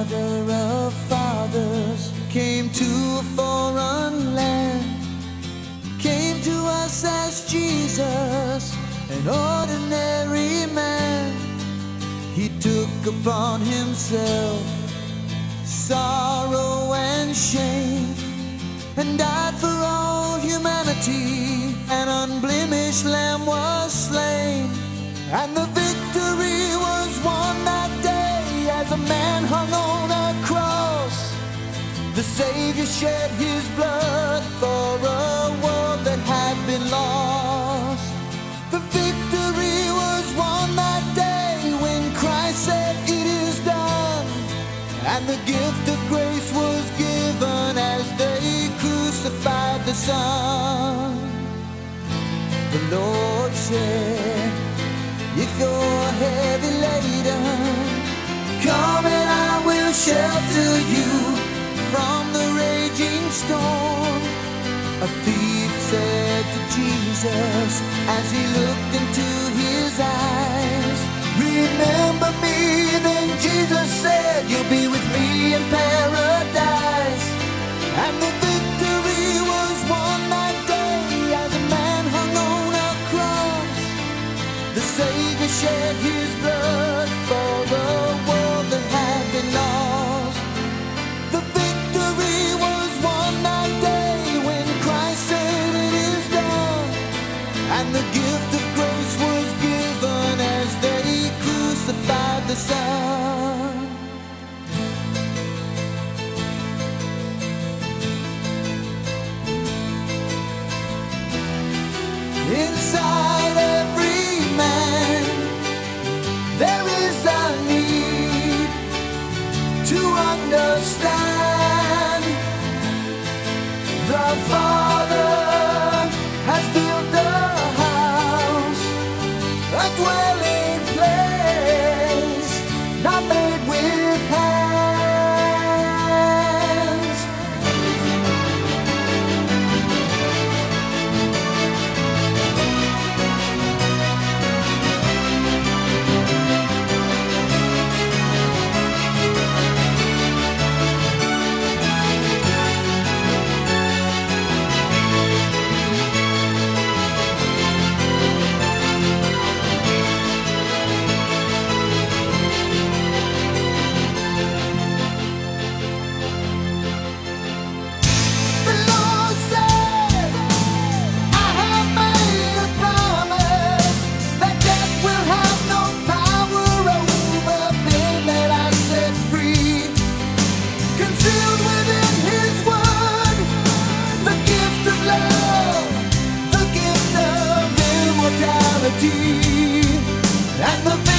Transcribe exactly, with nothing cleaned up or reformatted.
Father of fathers came to a foreign land, came to us as Jesus, an ordinary man. He took upon himself sorrow and shame, and died for all humanity. An unblemished lamb was slain, and the victory was won that day as a man hung on a cross. The Savior shed his blood for a world that had been lost. The victory was won that day when Christ said it is done, and the gift of grace was given as they crucified the Son. The Lord said, if you're heavy laden, come and I will shelter you from the raging storm. A thief said to Jesus as he looked into his eyes, remember me. Then Jesus said, you'll be with me in paradise. And the victory was won that day as a man hung on a cross. The Savior shed his blood for the world that had been lost. The victory was won that day when Christ said it is done, and the gift of grace was given as they crucified the Son. Inside every man there is a need to understand. The Father has built a house, a dwelling place, not made with hands. And the